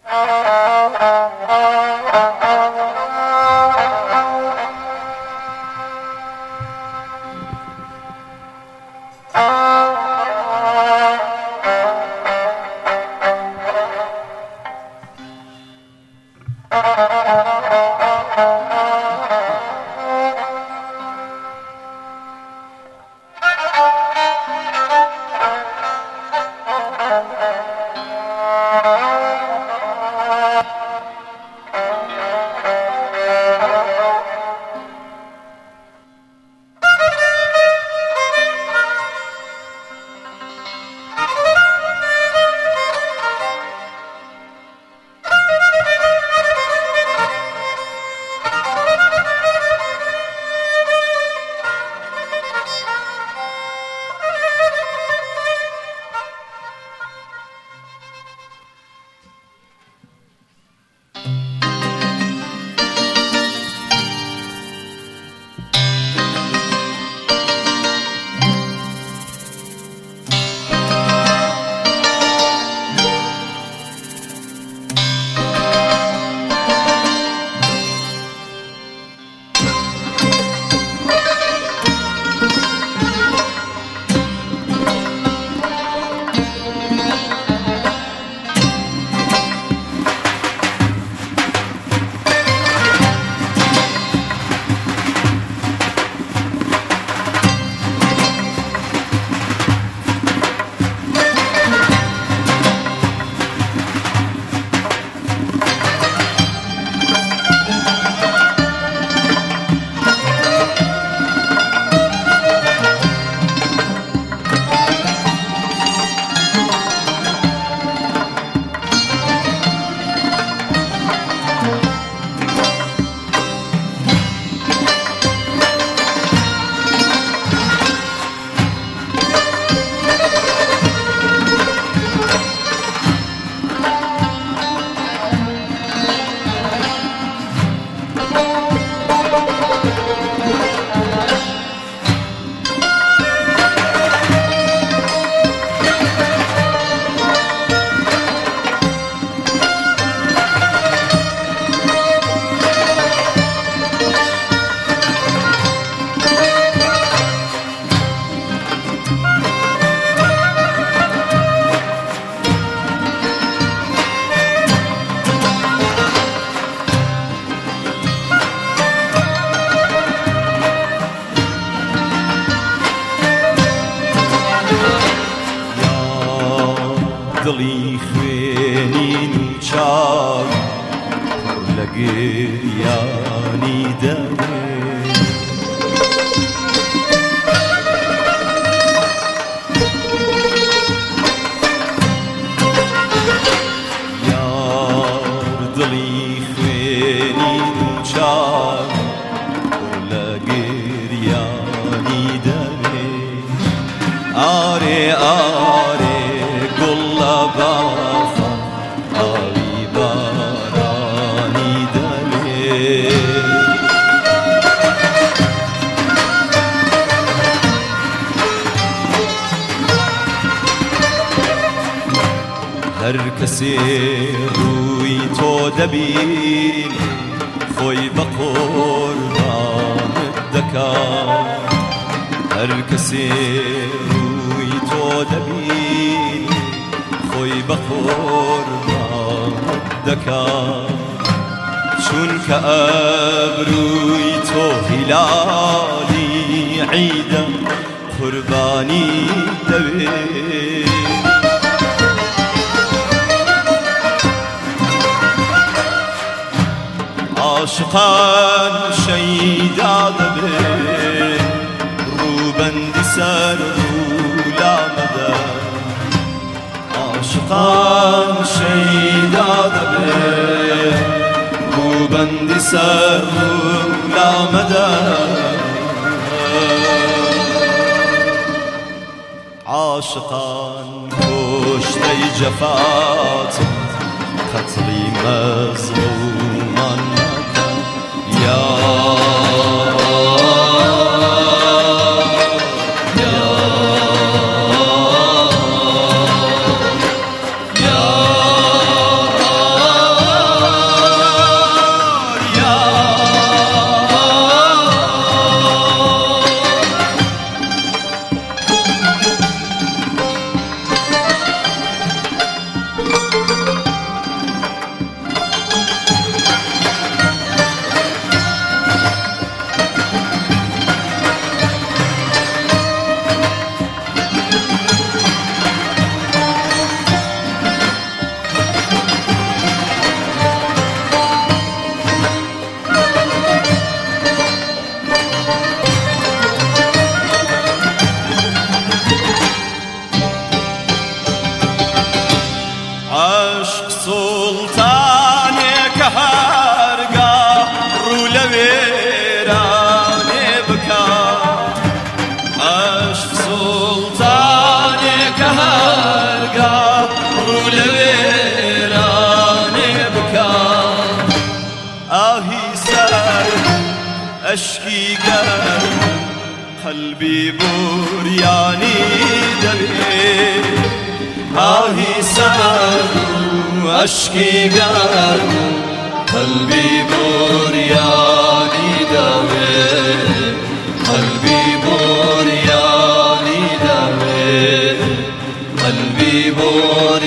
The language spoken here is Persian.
دڵی خوێنین و چاو لە گریانی دەمێ یار دڵی خوێنین و چاو لە گریانی دەمێ ئارێ ئارێ گوڵە باخە ئاوی بارانی دەمێ هەر کەسێ ڕووی تۆ دەبین خۆی بە قوربانت دەکات هەر کەسێ ڕووی تۆ دەبین خۆی بە قوربانت دەکات چونکە ئەبرووی تۆ هیلالی عیدە قوربانی دەوێت عاشقان شەیدا دەبێت ڕووبەندی سەر ڕوولامەدە عاشقان شەیدا دەبێت ڕووبەندی سەر ڕوولامەدە عاشقان کشتەی جەفات قەتڵی مەزلومان عشق سلطانی که هرگاه رو لویرانی بکن عشق سلطانی که هرگاه رو لویرانی بکن آهی سر اشکی گرم قلبی بوریانی دوی آهی سر اشکی گرم قلبی بوریانی دوی قلبی بوریانی دوی قلبی بوریانی